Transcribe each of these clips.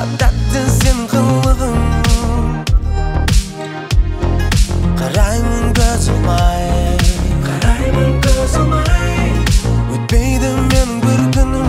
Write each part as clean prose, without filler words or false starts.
Tәтті сен қылығың Қараймын көз алмай Өтпейді менің бір күнім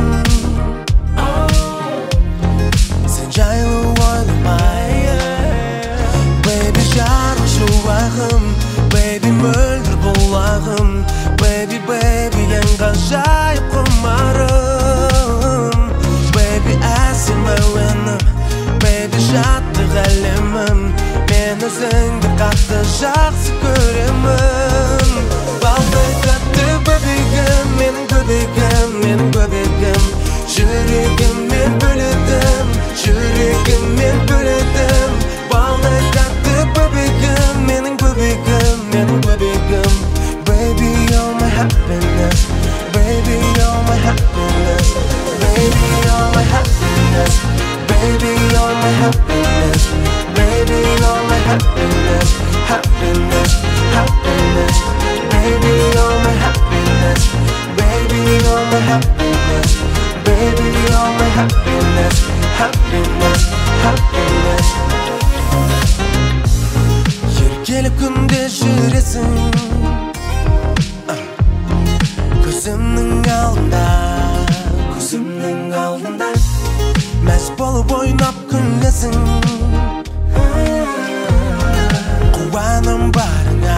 Сен жайлы ойламай Baby жарық шуағым Baby мөлдір бұлағым Baby, baby ең ғажайып құмарым Baby әсем әуенім Baby жаттық әлемім Мен өзіңді қатты жақсы көремін Балдай тәтті бөбегім Менің бөбегім, менің бөбегім Жүрегіммен бөледім Жүрегіммен бөледім Балдай тәтті бөбегім Менің бөбегім, менің бөбегім Baby, you're my happiness Baby, you're my happiness Baby, you're my happiness Baby, you're my happiness Baby, you're my happiness Happiness, happiness Baby, you're my happiness Baby, you're my happiness Baby, you're my happiness Happiness, happiness Еркелік күнде жүресің Көзімнің алдында Мәз болып ойнап күлесің Қуаным барыңа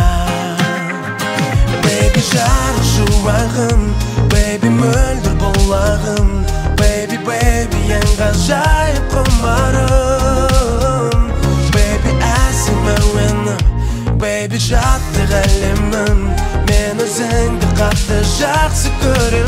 Baby жарық шуағым Baby мөлдір бұлағым Baby, baby ең ғажайып құмарым Baby әсем әуенім Baby жаттық әлемім Мен өзіңді қатты жақсы көремін